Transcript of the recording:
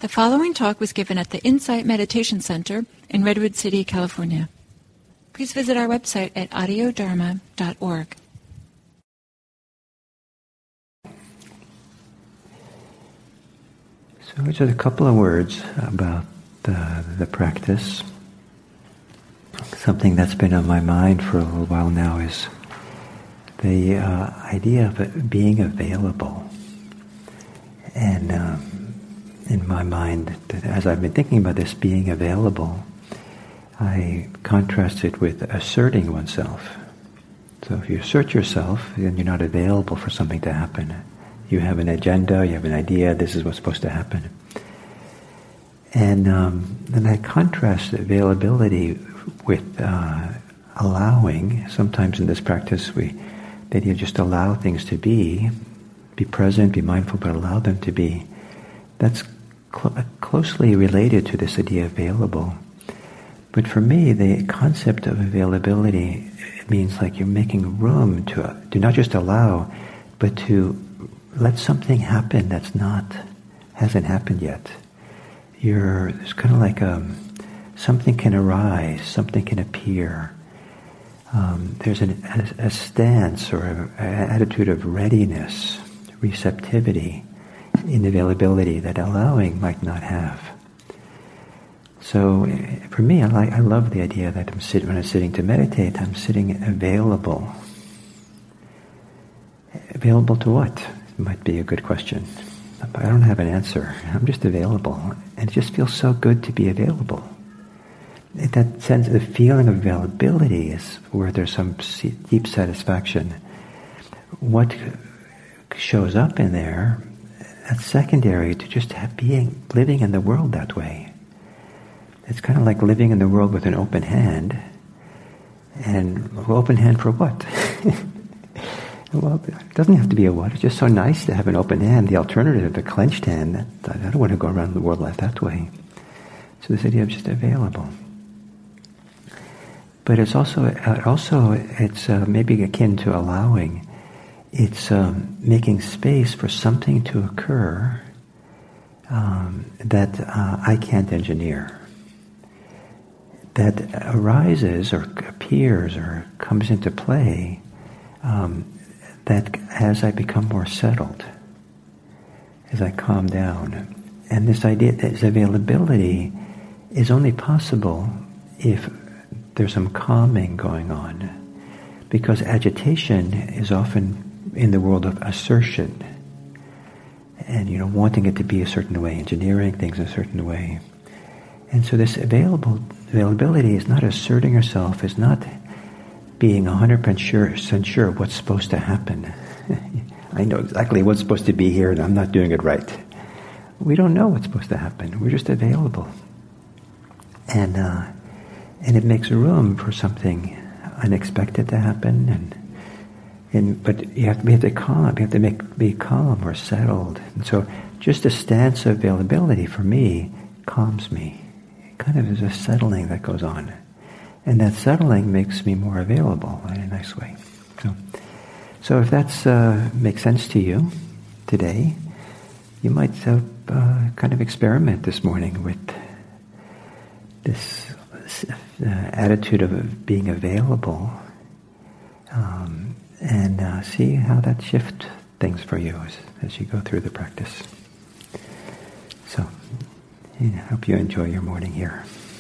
The following talk was given at the Insight Meditation Center in Redwood City, California. Please visit our website at audiodharma.org. So just a couple of words about the practice. Something that's been on my mind for a little while now is the idea of being available. And in my mind, as I've been thinking about this being available, I contrast it with asserting oneself. So if you assert yourself, then you're not available for something to happen. You have an agenda, you have an idea, this is what's supposed to happen. And then I contrast availability with allowing. Sometimes in this practice, that you just allow things to be present, be mindful, but allow them to be. That's closely related to this idea of available. But for me, the concept of availability, it means like you're making room to not just allow, but to let something happen hasn't happened yet. It's kind of like something can arise, something can appear. There's a stance or an attitude of readiness, receptivity in availability that allowing might not have. So for me, I love the idea that when I'm sitting to meditate, I'm sitting available. Available to what? Might be a good question. I don't have an answer. I'm just available. And it just feels so good to be available. That sense, the feeling of availability is where there's some deep satisfaction. What shows up in there, that's secondary to just living in the world that way. It's kind of like living in the world with an open hand. And open hand for what? Well, it doesn't have to be a what. It's just so nice to have an open hand. The alternative, a clenched hand, I don't want to go around the world like that way. So this idea of just available. But it's also maybe akin to allowing. It's making space for something to occur that I can't engineer. That arises or appears or comes into play that as I become more settled, as I calm down. And this idea, this availability is only possible if there's some calming going on. Because agitation is often in the world of assertion. And, wanting it to be a certain way, engineering things a certain way. And so this availability is not asserting yourself, is not being 100% sure what's supposed to happen. I know exactly what's supposed to be here and I'm not doing it right. We don't know what's supposed to happen. We're just available. And it makes room for something unexpected to happen. But you have to be calm. You have to be calm or settled. And so just a stance of availability for me calms me. It kind of is a settling that goes on. And that settling makes me more available in a nice way. So if that's makes sense to you today, you might kind of experiment this morning with this attitude of being available and see how that shifts things for you as you go through the practice. So I hope you enjoy your morning here.